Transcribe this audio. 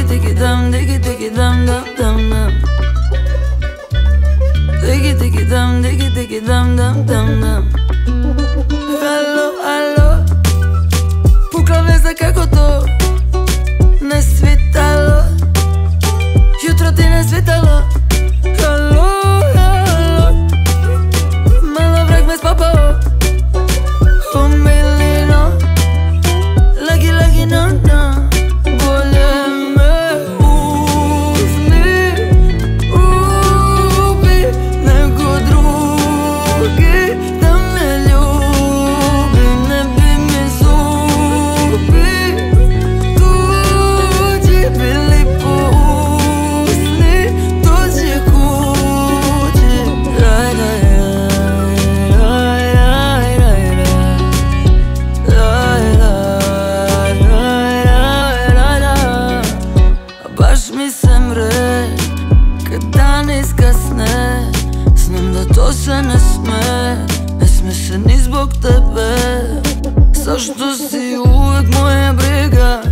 digi dam, digi digi dam dam dam dam. Digi digi dam, digi digi dam dam dam dam. Alo, alo, pukla veza kako to ne svitalo, jutro ti ne svitalo. Alo, alo, malo vrag me spapao. Oh milino, lagi lagi no no. Bolje me uzmi, ubi nego drugi da me ljubi. Ne bi mi zubi tuđi bili pusni, dođi kući. Raj, raj, raj, raj, raj, raj, raj, raj, raj, raj, raj. Baš mi se mre kad dan iskasne, znam da to se ne sme, ne sme se ni zbog tebe. Zašto si uvek moja briga,